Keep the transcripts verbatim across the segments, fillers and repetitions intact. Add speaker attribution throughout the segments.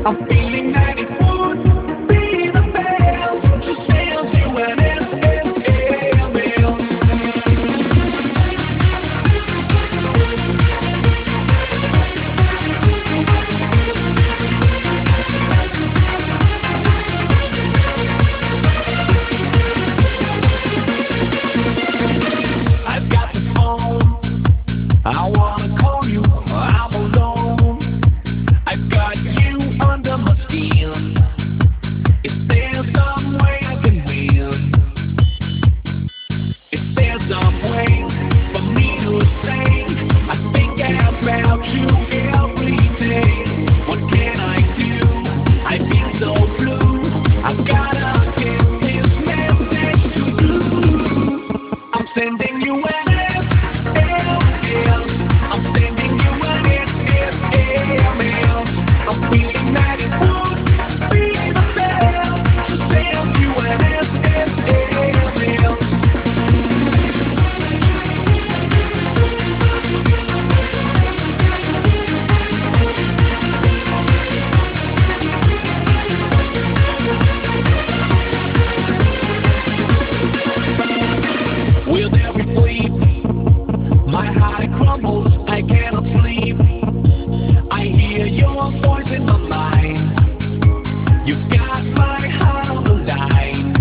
Speaker 1: I'm feeling that it would be the best to send you an S M S. I've got the phone. I wanna call you. I'm alone. I've got you under my skin. Is there some way I can win? Is there some way for me to say I think about you every day? What can I do? I feel so blue. I've gotta get this message to you. I'm sending you an S M S. I'm sending you an S M S. I'm feeling that it would be the best to send you an S M S. With every bleep, my heart crumbles, I cannot sleep. I hear your voice in my mind. You've got my heart on the line.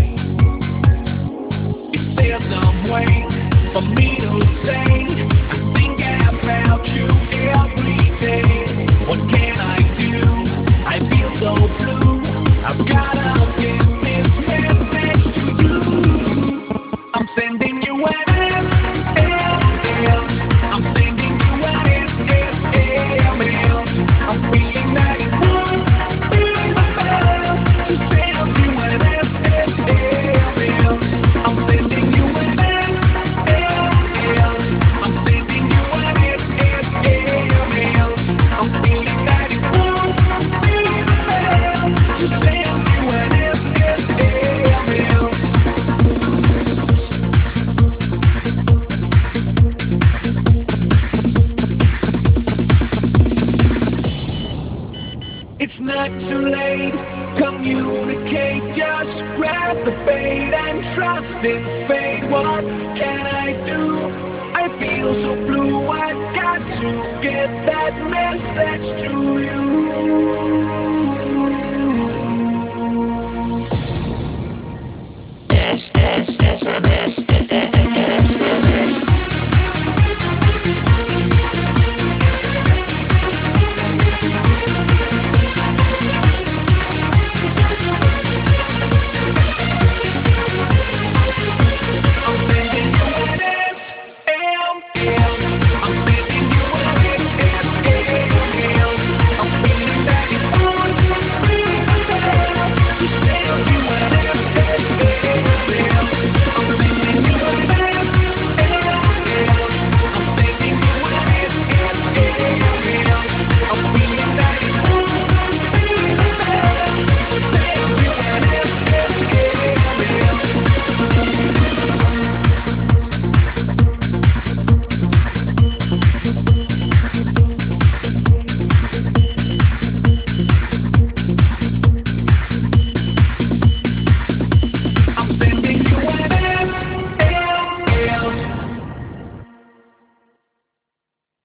Speaker 1: Is there some way for me to say I think about you every day? What can I do? I feel so blue. I've gotta get this message to you. I'm sending you an S M S. I'm sending you an S M S. I'm feeling that it would be the best to send you an S M S. I'm sending you an S M S. I'm sending you an S M S. I'm feeling that it would be the best to send you an S M S. It's not too late, communicate, just grab the bait and trust in fate. What can I do? I feel so blue, I've got to get that message to